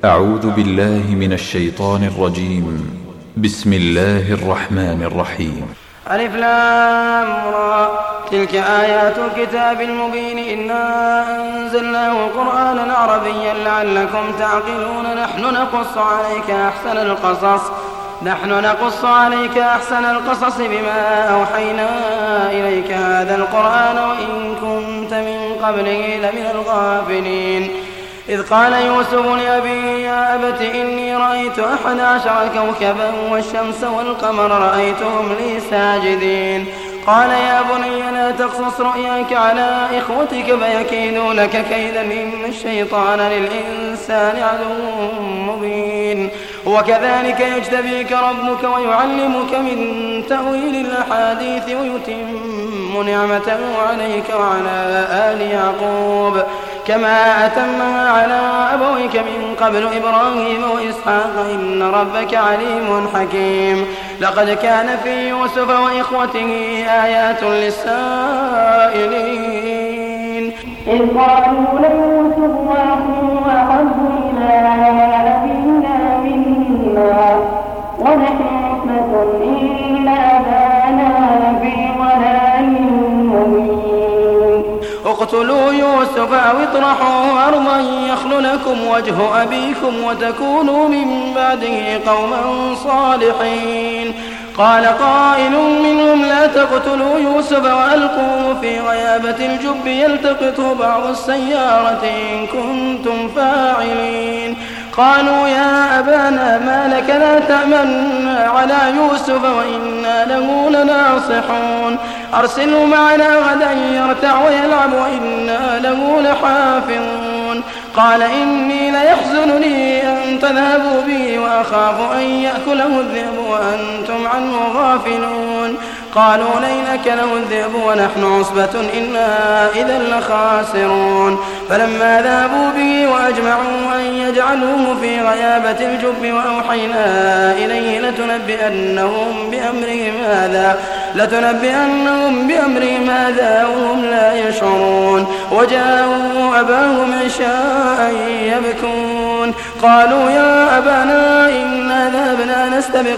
أعوذ بالله من الشيطان الرجيم. بسم الله الرحمن الرحيم. ألف لام را. تلك آيات الكتاب المبين إنا أنزلناه قرآنا عربيا لعلكم تعقلون. نحن نقص عليك أحسن القصص بما أوحينا إليك هذا القرآن وإن كنت من قبله لمن الغافلين. إذ قال يوسف لأبيه يا أبت إني رأيت 11 كوكبا والشمس والقمر رأيتهم لي ساجدين. قال يا بني لا تقصص رؤياك على إخوتك فيكيدوا لك كيدا إن الشيطان للإنسان عدو مبين. وكذلك يجتبيك ربك ويعلمك من تأويل الأحاديث ويتم نعمته عليك وعلى آل يعقوب كما أتمها على أبويك من قبل إبراهيم وإسحاق إن ربك عليم حكيم. لقد كان في يوسف وإخوته آيات للسائلين. إذ قالوا ليوسف وأخوه أحب إلى أبينا منا ونحن عصبة إن أبانا لفي ضلال مبين. اقتلوا يوسف أو اطرحوه أرضا يخل لكم وجه أبيكم وتكونوا من بعده قوما صالحين. قال قائل منهم لا تقتلوا يوسف وألقوه في غيابة الجب يلتقطه بعض السيارة إن كنتم فاعلين. قالوا يا أبانا ما لك لا تأمنا على يوسف وإنا له لناصحون. أرسلوا معنا غدا يرتع ويلعب وإنا له لحافظون. قال إني ليحزنني أن تذهبوا به وأخاف أن يأكله الذئب وأنتم عنه غافلون. قالوا لئن أكله الذئب ونحن عصبة إنا إذا لخاسرون. فلما ذهبوا به وأجمعوا أن يجعلوه في غيابة الجب وأوحينا إليه لتنبئنهم بأمرهم هذا وهم لا يشعرون. وجاءوا أباهم عشاء يبكون. قالوا يا أبانا إنا ذهبنا نستبق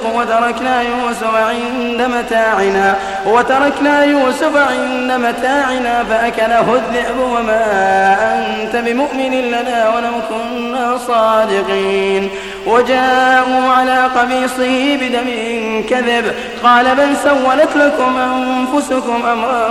وتركنا يوسف عند متاعنا فأكله الذئب وما أنت بمؤمن لنا ولو كنا صادقين. وجاءوا على قميصه بدم كذب قال بل سولت لكم أنفسكم أمرا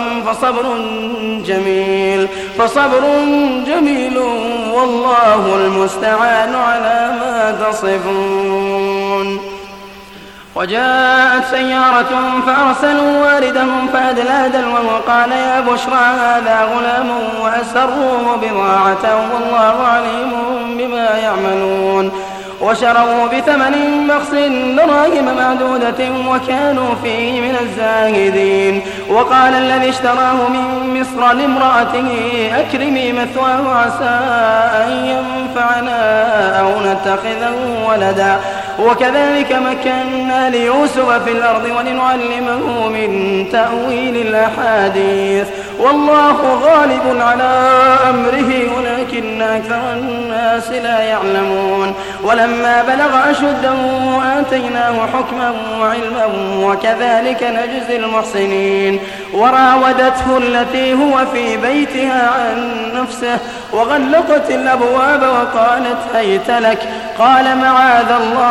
فصبر جميل والله المستعان على ما تصفون. وجاءت سيارة فأرسلوا واردهم فأدلى دلوه قال يا بشرى هذا غلام وأسروه بضاعة والله عليم بما يعملون. وشروا بثمن بخس دراهم معدودة وكانوا فيه من الزاهدين. وقال الذي اشتراه من مصر لامرأته أكرمي مثواه عسى أن ينفعنا أو نتخذه ولدا. وكذلك مكنا ليوسف في الأرض ولنعلمه من تأويل الأحاديث والله غالب على أمره ولكن أكثر الناس لا يعلمون. ولما بلغ أشده آتيناه حكما وعلما وكذلك نجزي المحسنين. وراودته التي هو في بيتها عن نفسه وغلقت الأبواب وقالت هيت لك قال معاذ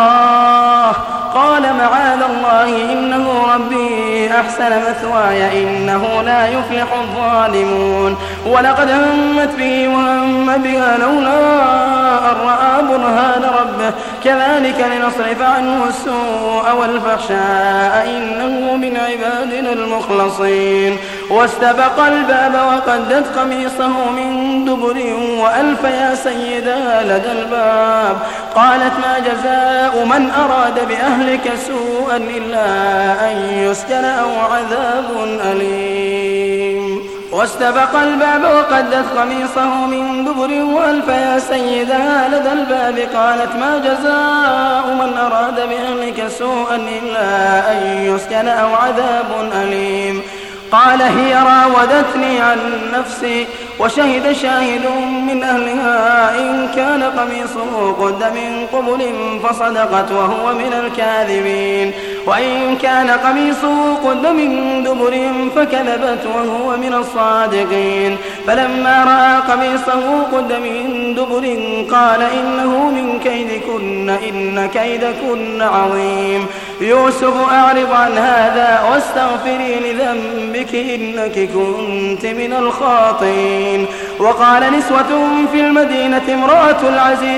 الله إنه ربي أحسن مثواي إنه لا يفلح الظالمون. ولقد همت به وهم بها لولا أن رأى برهان ربه كذلك لنصرف عنه السوء والفحشاء إنه من عبادنا المخلصين. واستبق الباب وقدت قميصه من دبر وألف يا سيدها لدى الباب. قالت ما جزاء من أراد بأهلك سوءا إلا أن يسجن أو عذاب أليم. واستبق الباب وقدت قميصه من دبر وألف يا سيدها لدى الباب. قالت ما جزاء من أراد بأهلك سوءا إلا أن يسجن أو عذاب أليم. قال هي راودتني عن نفسي. وشهد شاهد من أهلها إن كان قميصه قد من قبل فصدقت وهو من الكاذبين، وإن كان قميصه قد من دبر فكذبت وهو من الصادقين. فلما رأى قميصه قد من دبر قال إنه من كيدكن إن كيدكن عظيم. يوسف أعرض عن هذا واستغفري لذنبك إنك كنت من الخاطئين. وقال نسوة في المدينة امرأة العزيز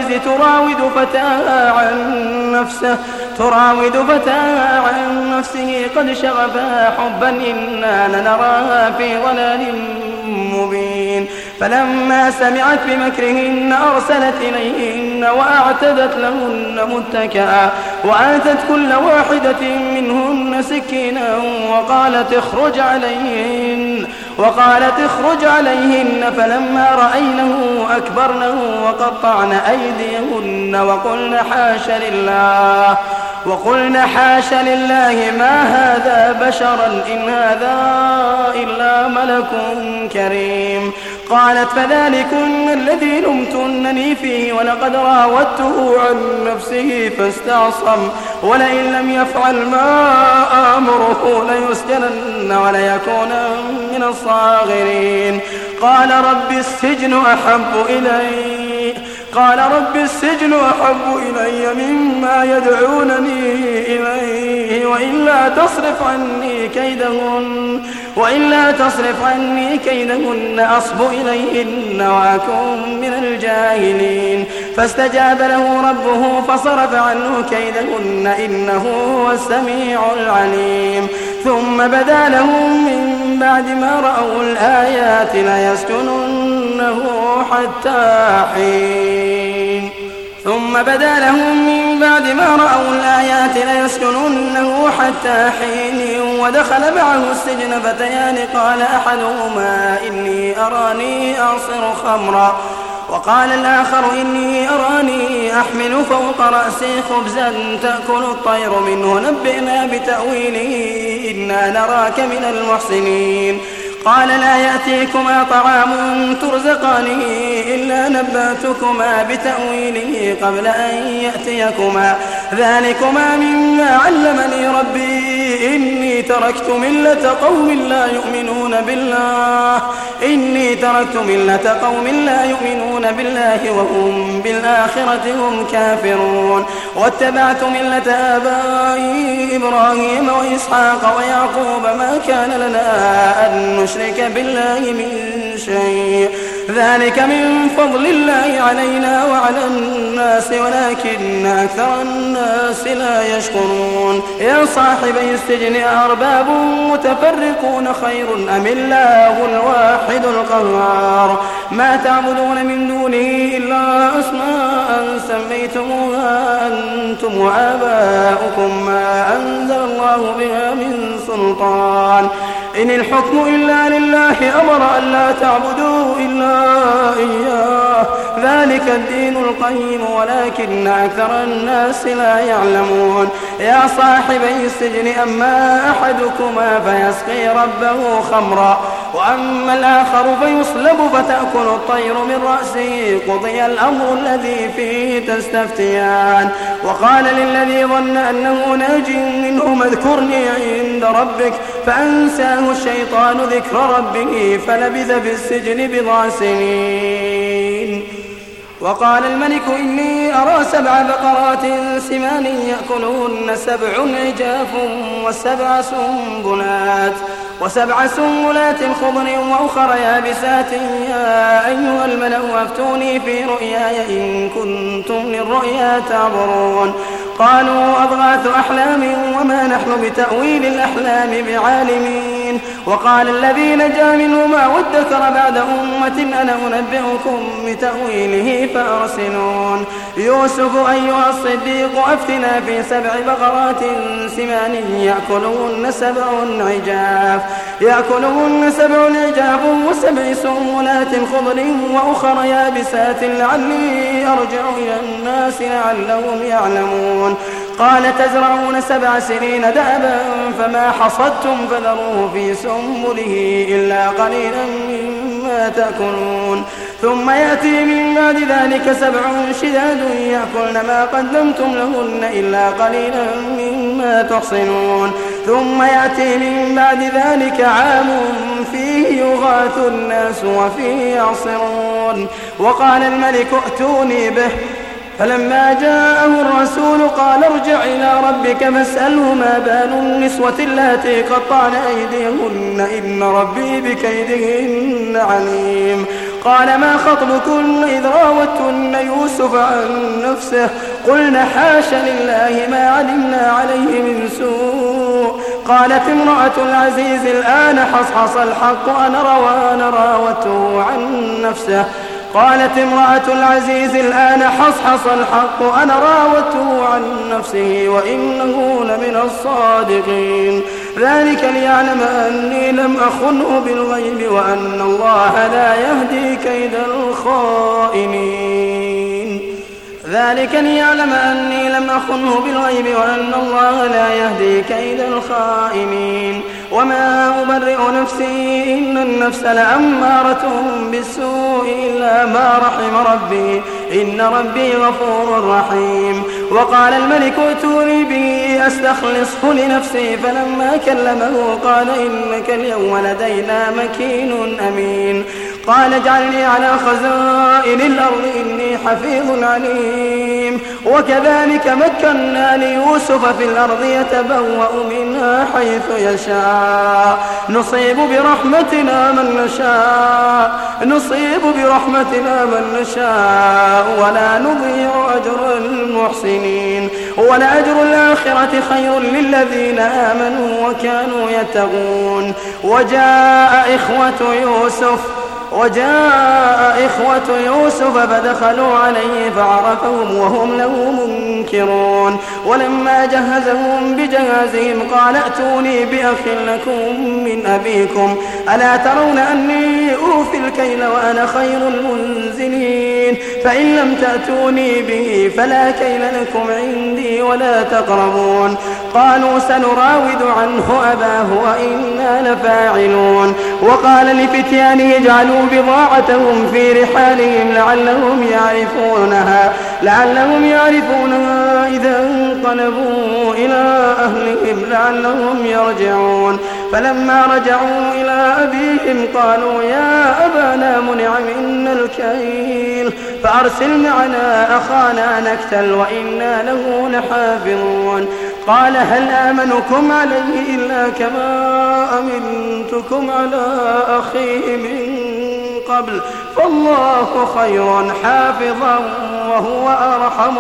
تراود فتاها عن نفسه قد شغفها حبا إنا لنراها في ضلال مبين. فلما سمعت بمكرهن أرسلت إليهن وأعتدت لهن متكئا وآتت كل واحدة منهن سكينا وقالت اخرج عليهن. فلما رأينه أكبرنه وقطعن أيديهن وقلن حاش لله ما هذا بشرا إن هذا إلا ملك كريم. قالت فذلكن الذي لمتنني فيه ولقد راودته عن نفسه فاستعصم ولئن لم يفعل ما آمره ليسجنن وليكون من الصاغرين. قال رب السجن أحب إلي مما يدعونني إليه وإلا تصرف عني كيدهن أصب إليهن وأكن من الجاهلين. فاستجاب له ربه فصرف عنه كيدهن إنه هو السميع العليم. ثم بدا لهم من بعد ما رأوا الآيات ليسجننه حتى حين. ودخل معه السجن فتيان قال أحدهما إني أراني أعصر خمرا وقال الآخر إني أراني أحمل فوق رأسي خبزا تأكل الطير منه نبئنا بتأويله إنا نراك من المحسنين. قال لا يأتيكما طعام ترزقانه إلا نبأتكما بتأويله قبل أن يأتيكما ذلكما مما علمني ربي إني تركت ملة قوم لا يؤمنون بالله وهم بالآخرة هم كافرون. واتبعت ملة آبائي إبراهيم وإسحاق ويعقوب ما كان لنا أن نشرك بالله من شيء ذلك من فضل الله علينا وعلى الناس ولكن أكثر الناس لا يشكرون. يا صاحبي السجن أرباب متفرقون خير أم الله الواحد القهار ما تعبدون من دونه إلا أسماء سميتموها أنتم وآباؤكم ما أنزل الله بها من سلطان إن الحكم إلا لله أمر ألا تعبدوا إلا إياه ذلك الدين القيم ولكن أكثر الناس لا يعلمون. يا صاحبي السجن أما أحدكما فيسقي ربه خمرا وأما الآخر فيصلب فتأكل الطير من رأسه قضي الأمر الذي فيه تستفتيان. وقال للذي ظن أنه ناج منهما اذكرني عند ربك فأنساه الشيطان ذكر ربه فلبث في السجن بضع سنين. وقال الملك إني أرى 7 بقرات سمان يأكلهن 7 عجاف و7 سنبلات خضر وأخر يابسات يا أيها الملأ أفتوني في رؤياي إن كنتم للرؤيا تعبرون. قالوا أضغاث أحلام وما نحن بتأويل الأحلام بعالمين. وقال الذي نجا منهما وادكر بعد أمة أنا أنبئكم بتأويله فأرسلون. يوسف أيها الصديق أفتنا في 7 بقرات سمان يأكلهن 7 عجاف و7 سنبلات خضر وأخر يابسات لعلي أرجع إلى الناس لعلهم يعلمون. قال تزرعون 7 سنين دأبا فما حصدتم فذروه في سنبله إلا قليلا مما تأكلون ثم يأتي من بعد ذلك 7 شداد يأكلن ما قدمتم لهن إلا قليلا مما تحصنون ثم يأتي من بعد ذلك عام فيه يغاث الناس وفيه يعصرون وقال الملك ائتوني به فلما جاءه الرسول قال ارجع إلى ربك فاسأله ما بال النسوة اللاتي قطعن أيديهن إن ربي بكيدهن عليم قال ما خطبكن إذ راوتن يوسف عن نفسه قلنا حاش لله ما علمنا عليه من سوء قالت امرأة العزيز الآن حصحص الحق أنا راوته عن نفسه قالت امرأة العزيز الآن حصحص الحق أنا راوته عن نفسه وإنه لمن الصادقين ذلك ليعلم أني لم أخنه بالغيب وأن الله لا يهدي كيد الخائنين ذلك ليعلم أني لم أخنه بالغيب وأن الله لا يهدي كيد الخائنين وما أبرئ نفسي إن النفس لأمارة بالسوء إلا ما رحم ربي إن ربي غفور رحيم وقال الملك ائتوني به أستخلصه لنفسي فلما كلمه قال إنك اليوم لدينا مكين أمين قال اجعلني على خزائن الأرض إني حفيظ عليم وكذلك مكنا ليوسف في الأرض يتبوأ منها حيث يشاء نصيب برحمتنا من نشاء ولا نضيع أجر المحسنين ولأجر الآخرة خير للذين آمنوا وكانوا يتقون وجاء إخوة يوسف فدخلوا عليه فعرفهم وهم له منكرون ولما جهزهم بجهازهم قال ائتوني بأخ لكم من أبيكم ألا ترون أني أوفي الكيل وأنا خير المنزلين فإن لم تأتوني به فلا كيل لكم عندي ولا تقربون قالوا سنراود عنه أباه وإنا لفاعلون وقال لفتيانه اجعلوا بضاعتهم في رحالهم لعلهم يعرفونها إذا انقلبوا إلى أهلهم لعلهم يرجعون فلما رجعوا إلى أبيهم قالوا يا أبانا منع منا الكيل فأرسل معنا أخانا نكتل وإنا له لحافظون قال هل آمنكم عليه إلا كما أمنتكم على أخيه من قبل فالله خير حافظا وهو أرحم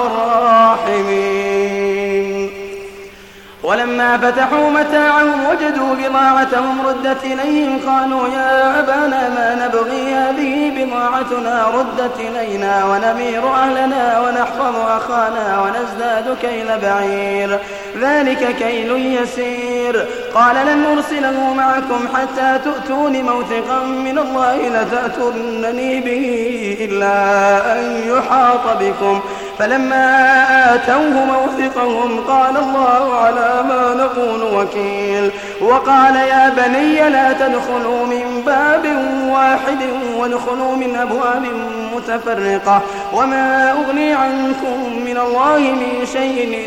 الراحمين ولما فتحوا متاعهم وجدوا بضاعتهم ردت إليهم قالوا يا أبانا ما نبغي هذه بضاعتنا ردت إلينا ونمير أهلنا ونحفظ أخانا ونزداد كيل بعير ذلك كيل يسير قال لن أرسله معكم حتى تؤتون موثقا من الله لتأتونني به إلا أن يحاط بكم فلما آتوه موثقهم قال الله على ما نقول وكيل وقال يا بني لا تدخلوا من باب واحد وادخلوا من أبواب متفرقة وما أغني عنكم من الله من شيء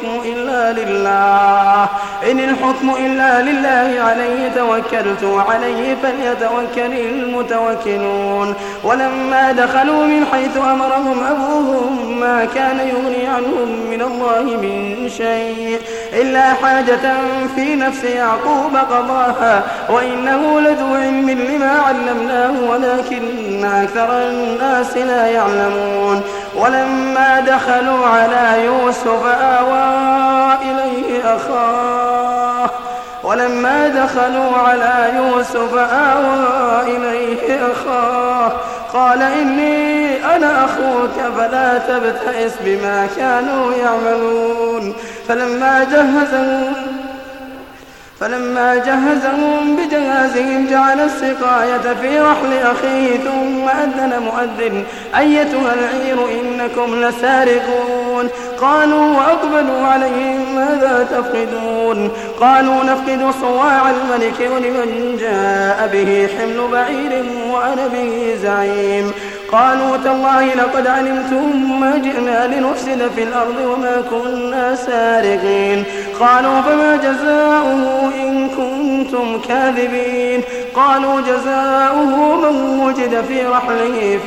إن الحكم إلا لله عليه توكلت وعليه فليتوكل المتوكلون ولما دخلوا من حيث أمرهم أبوهم ما كان يغني عنهم من الله من شيء إلا حاجة في نفس يعقوب قضاها وإنه لذو علم لما علمناه ولكن أكثر الناس لا يعلمون ولما دخلوا على يوسف آوى إليه أخاه قال إني أنا أخوك فلا تبتئس فلما جهزهم بجهازهم جعل السقاية في رحل أخيه ثم أذن مؤذن أيتها العير إنكم لسارقون. قالوا وأقبلوا عليهم ماذا تفقدون؟ قالوا نفقد صواع الملك ولمن جاء به حمل بعير وأنا به زعيم. قالوا تالله لقد علمتم ما جئنا لنفسد في الأرض وما كنا سارقين. قالوا فما جزاؤه إن كنتم كاذبين؟ قالوا جزاؤه من وجد في رحله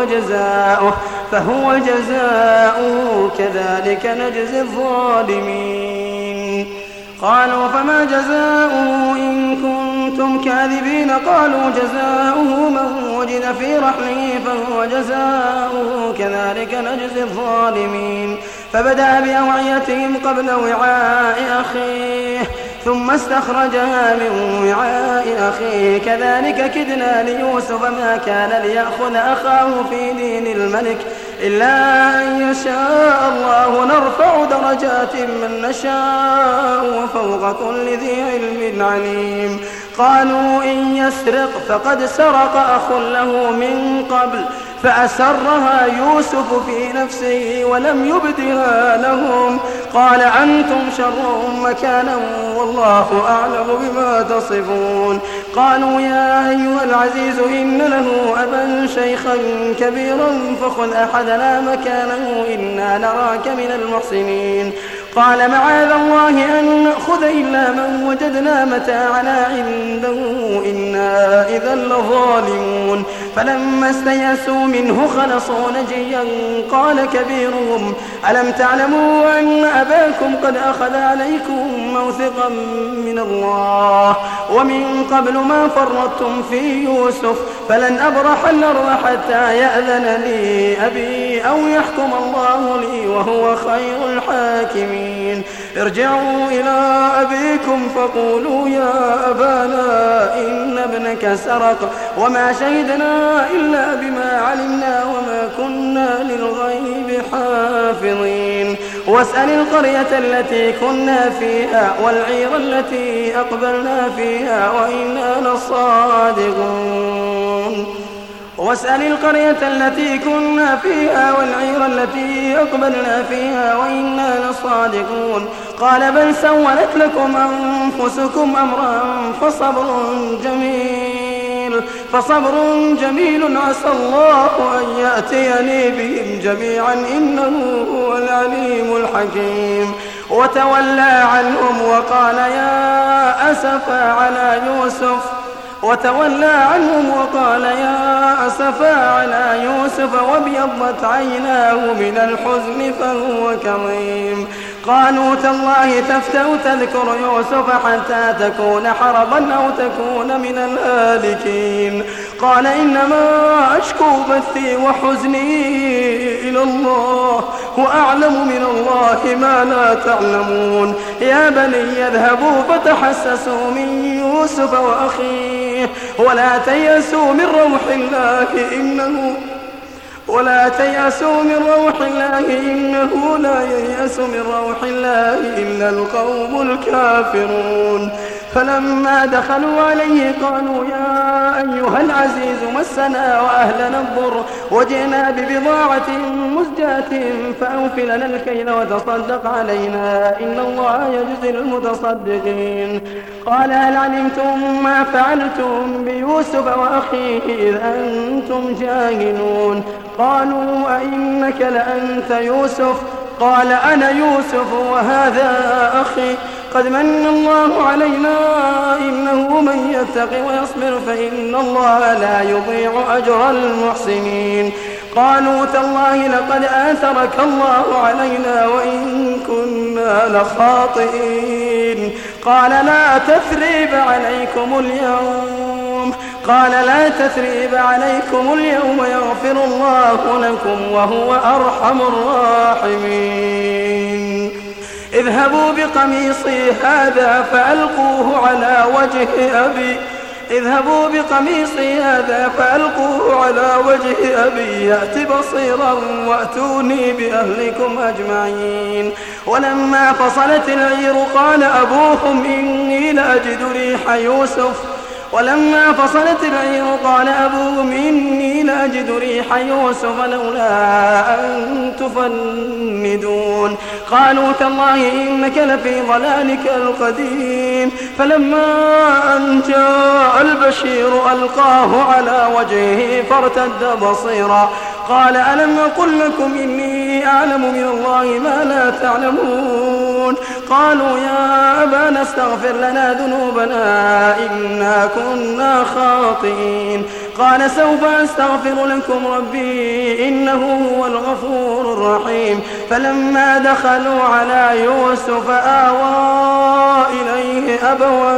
فهو جزاؤه كذلك نجزي الظالمين. قالوا فما جزاؤه إن كنتم كاذبين؟ قالوا جزاؤه من وجد في رحله فهو جزاؤه كذلك نجزي الظالمين. فبدأ بأوعيتهم قبل وعاء أخيه ثم استخرجها من وعاء أخيه كذلك كدنا ليوسف ما كان ليأخذ أخاه في دين الملك إلا أن يشاء الله نرفع درجات من نشاء وفوق كل ذي علم عليم. قالوا إن يسرق فقد سرق أخ له من قبل فأسرها يوسف في نفسه ولم يبدها لهم. قال أنتم شر مكانا والله أعلم بما تصفون. قالوا يا أيها العزيز إن له أبا شيخا كبيرا فخذ أحدنا مكانه إنا نراك من المحسنين. قال معاذ الله أن نأخذ إلا من وجدنا متاعنا عنده إنا إذا لظالمون. فلما استيأسوا منه خلصوا نجيا قال كبيرهم ألم تعلموا أن أباكم قد أخذ عليكم موثقا من الله ومن قبل ما فرطتم في يوسف فلن أبرح الأرض حتى يأذن لي أبي أو يحكم الله لي وهو خير الحاكمين. ارجعوا إلى أبيكم فقولوا يا أبانا إن ابنك سرق وما شهدنا إلا بما علمنا وما كنا للغيب حافظين. واسأل القرية التي كنا فيها والعير التي أقبلنا فيها وإنا لصادقون. واسأل القرية التي كنا فيها والعير التي أقبلنا فيها وإنا لصادقون. قال بل سولت لكم أنفسكم أمرا فصبر جميل عسى الله أن يأتيني بهم جميعا إنه هو العليم الحكيم. وتولى عنهم وقال يا أسفا على يوسف وابيضت عيناه من الحزن فهو كظيم. قالوا تالله تفتأ تذكر يوسف حتى تكون حرضا أو تكون من الهالكين. قال إنما أشكو بثي وحزني إلى الله وأعلم من الله ما لا تعلمون. يا بني يذهبوا فتحسسوا من يوسف وأخيه ولا تيأسوا من روح الله إنه لا ييأس من روح الله إلا القوم الكافرون. فلما دخلوا عليه قالوا يا أيها العزيز مسنا وأهلنا الضر وجئنا ببضاعة مزجاة فأوف لنا الكيل وتصدق علينا إن الله يجزي المتصدقين. قال هل علمتم ما فعلتم بيوسف وأخيه إذ أنتم جاهلون؟ قالوا أئنك لأنت يوسف؟ قال أنا يوسف وهذا أخي قد من الله علينا إنه من يتق ويصبر فإن الله لا يضيع أجر المحسنين. قالوا تالله لقد آثرك الله علينا وإن كنا لخاطئين. قال لا تثريب عليكم اليوم يغفر الله لكم وهو أرحم الراحمين. اذهبوا بقميصي هذا فألقوه على وجه أبي اذهبوا بقميصي هذا فألقوه على وجه أبي يأت بصيرا وأتوني بأهلكم أجمعين. ولما فصلت العير قال أبوهم إني لأجد ريح يوسف لولا أن تفندون. قالوا تالله إنك لفي ضلالك القديم. فلما أن جاء البشير ألقاه على وجهه فارتد بصيرا قال ألم أقل لكم إني أعلم من الله ما لا تعلمون. قالوا يا أبانا استغفر لنا ذنوبنا إنا كنا خاطئين. قال سوف أستغفر لكم ربي إنه هو الغفور الرحيم. فلما دخلوا على يوسف آوى إليه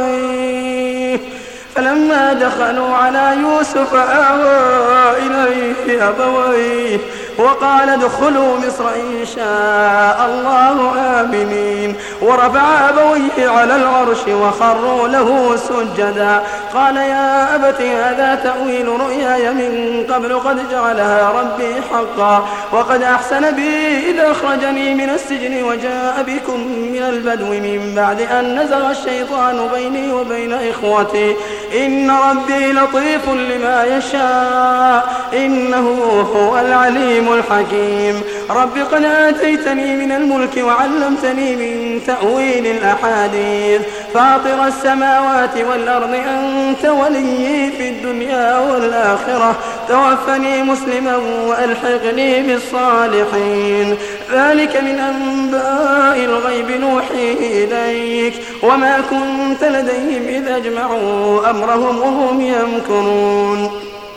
أبويه وقال ادخلوا مصر إن شاء الله آمنين. ورفع أبويه على العرش وخروا له سجدا. قال يا أبت هذا تأويل رؤياي من قبل قد جعلها ربي حقا وقد أحسن بي إذا أخرجني من السجن وجاء بكم من البدو من بعد أن نزغ الشيطان بيني وبين إخوتي إن ربي لطيف لما يشاء إنه هو العليم الحكيم. رب قد آتيتني من الملك وعلمتني من تأويل الأحاديث فاطر السماوات والأرض أنت ولي في الدنيا والآخرة توفني مسلما وألحقني بالصالحين. ذلك من أنباء الغيب نوحيه إليك وما كنت لديهم إذ أجمعوا أمرهم وهم يمكرون.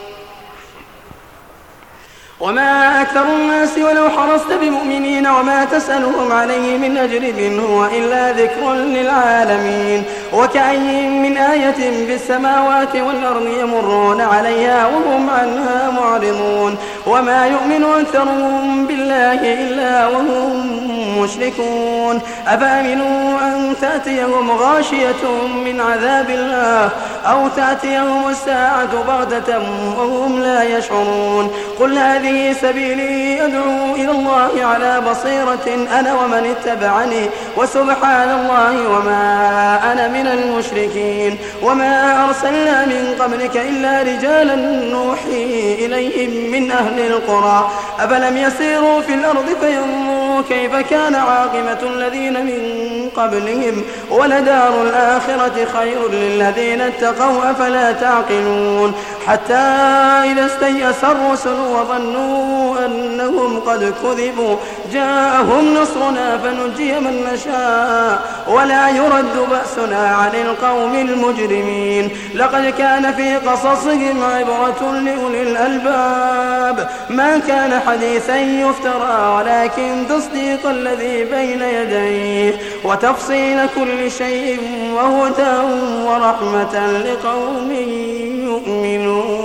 وما أكثر الناس ولو حرصت بمؤمنين وما تسألهم عليه من أجر إن هو إلا ذكر للعالمين. وكأين من آية في السماوات والأرض يمرون عليها وهم عنها معرضون وما يؤمن أكثرهم بالله إلا وهم مشركون. أفأمنوا أن تأتيهم غاشية من عذاب الله أو تأتيهم الساعة بغتة وهم لا يشعرون. قل هذه سبيلي أدعو إلى الله على بصيرة أنا ومن اتبعني وسبحان الله وما أنا من المشركين. وما أرسلنا من قبلك إلا رجالا نوحي إليهم من أهل القرى أفلم يسيروا في الأرض فينظروا كيف كان عاقبة الذين من قبلهم ولدار الآخرة خير للذين اتقوا أفلا تعقلون. حتى إذا استيأس الرسل وظنوا أنهم قد كذبوا جاءهم نصرنا فنجي من نشاء ولا يرد بأسنا عن القوم المجرمين. لقد كان في قصصهم عبرة لأولي الألباب ما كان حديثا يفترى ولكن تصديق الذي بين يديه وتفصيل كل شيء وهدى ورحمة لقوم يؤمنون.